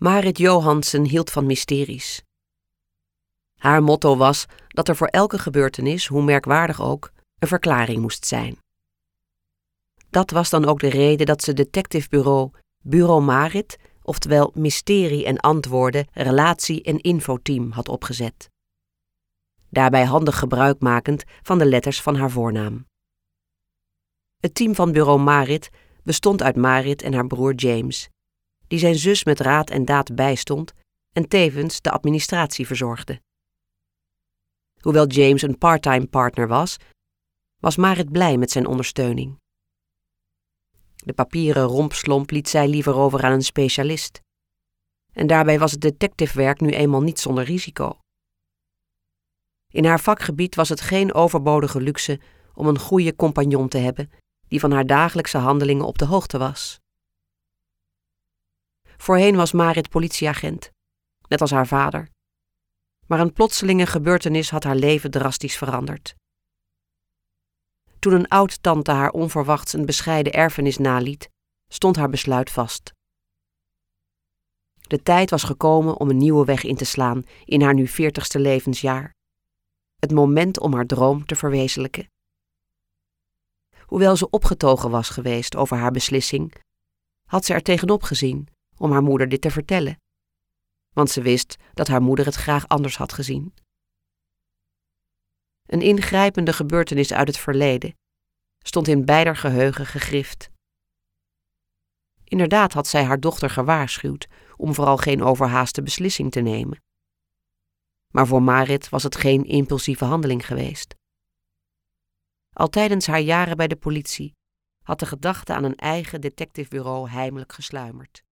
Marit Johansen hield van mysteries. Haar motto was dat er voor elke gebeurtenis, hoe merkwaardig ook, een verklaring moest zijn. Dat was dan ook de reden dat ze detectivebureau Bureau Marit, oftewel Mysterie en Antwoorden, Relatie- en Infoteam had opgezet. Daarbij handig gebruik makend van de letters van haar voornaam. Het team van Bureau Marit bestond uit Marit en haar broer James, die zijn zus met raad en daad bijstond en tevens de administratie verzorgde. Hoewel James een parttime partner was Marit blij met zijn ondersteuning. De papieren rompslomp liet zij liever over aan een specialist. En daarbij was het detectivewerk nu eenmaal niet zonder risico. In haar vakgebied was het geen overbodige luxe om een goede compagnon te hebben die van haar dagelijkse handelingen op de hoogte was. Voorheen was Marit politieagent, net als haar vader. Maar een plotselinge gebeurtenis had haar leven drastisch veranderd. Toen een oud-tante haar onverwachts een bescheiden erfenis naliet, stond haar besluit vast. De tijd was gekomen om een nieuwe weg in te slaan in haar nu 40ste levensjaar. Het moment om haar droom te verwezenlijken. Hoewel ze opgetogen was geweest over haar beslissing, had ze er tegenop gezien om haar moeder dit te vertellen. Want ze wist dat haar moeder het graag anders had gezien. Een ingrijpende gebeurtenis uit het verleden stond in beider geheugen gegrift. Inderdaad had zij haar dochter gewaarschuwd om vooral geen overhaaste beslissing te nemen. Maar voor Marit was het geen impulsieve handeling geweest. Al tijdens haar jaren bij de politie had de gedachte aan een eigen detectivebureau heimelijk gesluimerd.